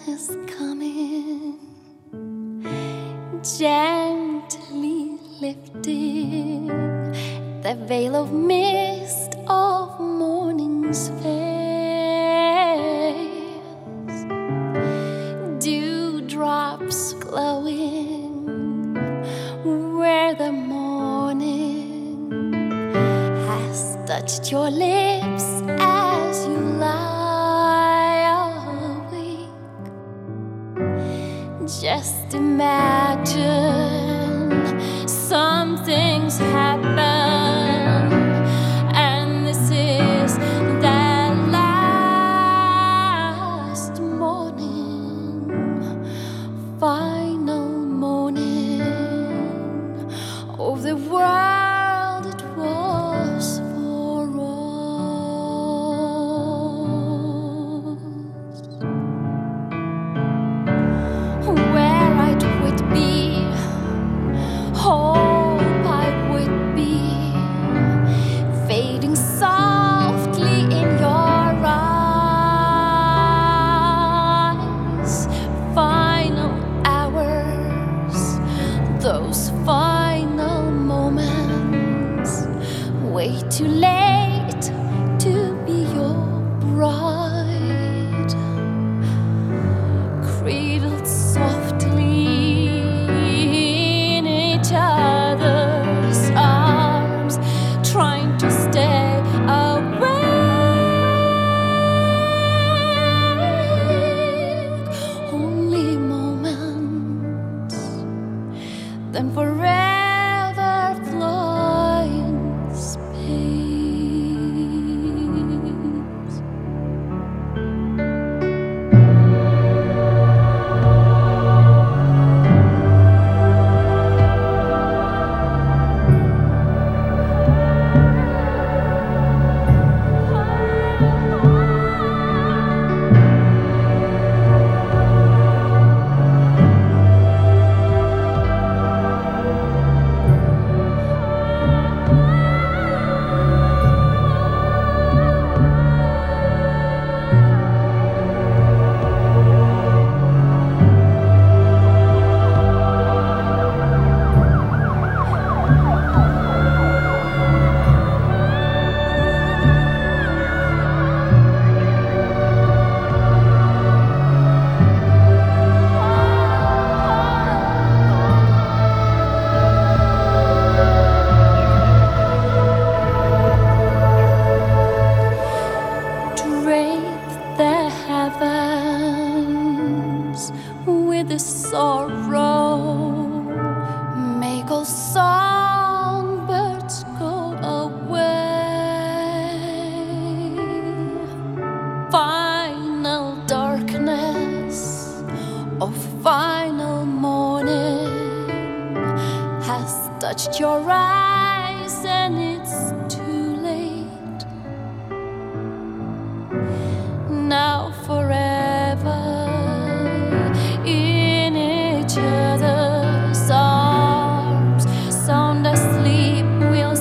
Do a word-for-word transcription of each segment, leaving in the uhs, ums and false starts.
is coming, gently lifting the veil of mist of morning's face. Dewdrops glowing where the morning has touched your lips as you lie awake. Just imagine something's happened, and this is that last morning, final morning of the world it was for us. Where I would be, hope I would be, fading softly in your eyes. Final hours, those final moments, way too late to be your bride. Cradled softly in each other's arms, trying to stay awake. Only moments, then forever flying space. With the sorrow, make all songbirds go away. Final darkness of final morning has touched your eyes, and it's too late now. Forever in each other's arms, sound asleep we'll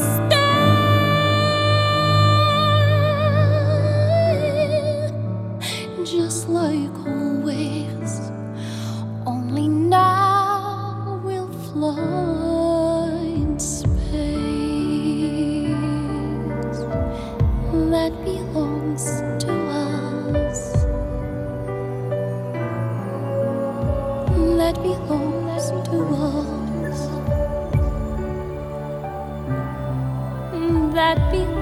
stay, just like always, only now we'll fly in space. That belongs to us, that belongs to us, that belongs